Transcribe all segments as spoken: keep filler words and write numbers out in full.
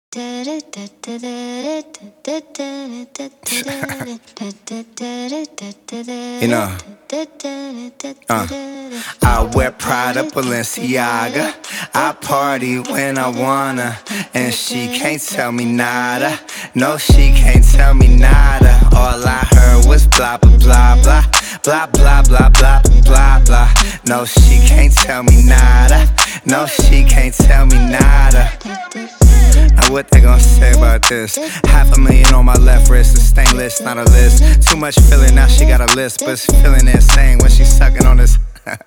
You know, uh, I wear Prada, Balenciaga. I party when I wanna, and she can't tell me nada. No, she can't tell me nada. All I heard was blah blah blah blah blah blah blah blah blah blah. No, she can't tell me nada. No, she can't tell me nada. Now what they gon' say about this? Half a million on my left wrist, a stainless, not a list. Too much feeling, now she got a list, but it's feeling insane when she's sucking on this.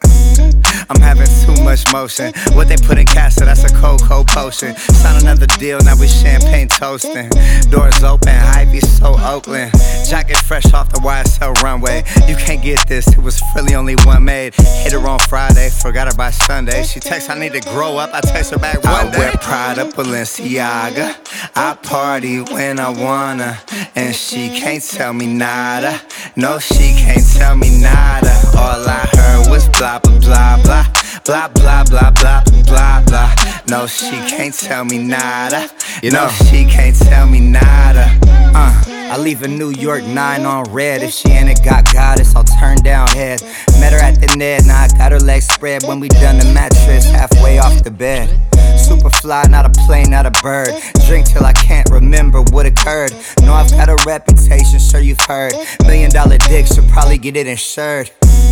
I'm having too much motion. What they put in Casa, that's a cold, cold potion. Sign another deal, now we champagne toasting. Doors open, Ivy so Oakland. Jacket fresh off the Y S L runway. You can't get this, it was really only one made. Hit her on Friday, forgot her by Sunday. She texts, I need to grow up, I text her back one day. I wear Prada, Balenciaga. I party when I wanna, and she can't tell me nada. No, she can't tell me nada. All I heard was blah blah blah blah blah blah blah blah blah blah. No, she can't tell me nada. You know, she can't tell me nada. Uh, I leave a New York nine on red. If she ain't a got goddess, I'll turn down head. Met her at the net, now I got her legs spread. When we done the mattress, halfway off the bed. Super fly, not a plane, not a bird. Drink till I can't remember what occurred. Know I've got a reputation, sure you've heard. Million dollar dick, should probably get it insured.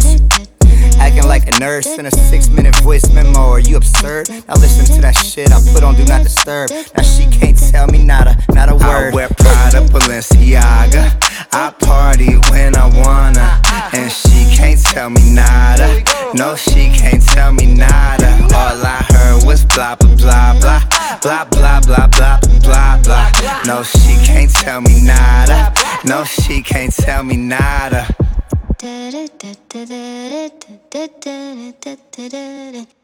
Acting like a nurse in a six minute voice memo, are you absurd? Now listen to that shit I put on Do Not Disturb. Now she can't tell me nada, not a word. I wear Prada, Balenciaga. I party when I wanna, and she can't tell me nada. No, she can't tell me nada. All I heard was blah blah blah blah blah blah blah blah blah blah. No, she can't tell me nada. No, she can't tell me nada. Da da da da da da da da da da.